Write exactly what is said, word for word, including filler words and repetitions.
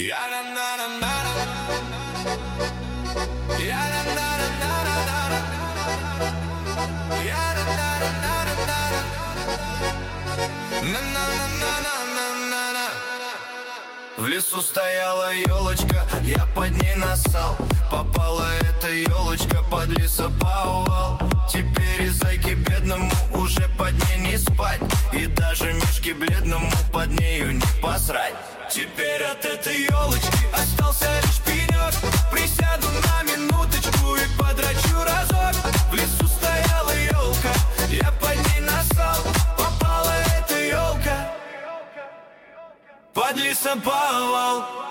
В лесу стояла елочка, я под ней нассал. Попала эта елочка под лесоповал. Теперь и зайке бедному уже под ней не спать, и даже мишке бледному под нею не посрать. Теперь от этой елочки остался лишь пенек. Присяду на минуточку и подрачу разок. В лесу стояла елка, я под ней нассал. Попала эта елка под лесоповал.